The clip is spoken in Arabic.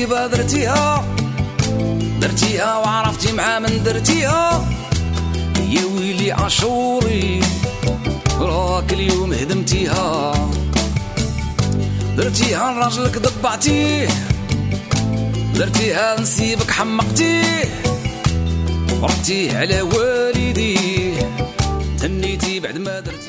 مصيبة درتيها وعرفتي مع من درتيها. يا ويلي عاشوري راك اليوم هدمتيها. درتيها لراجلك ضبعتيه، درتيها نسيبك حمقتيه، رحتيه على والديه تهنيتي بعد ما درتي.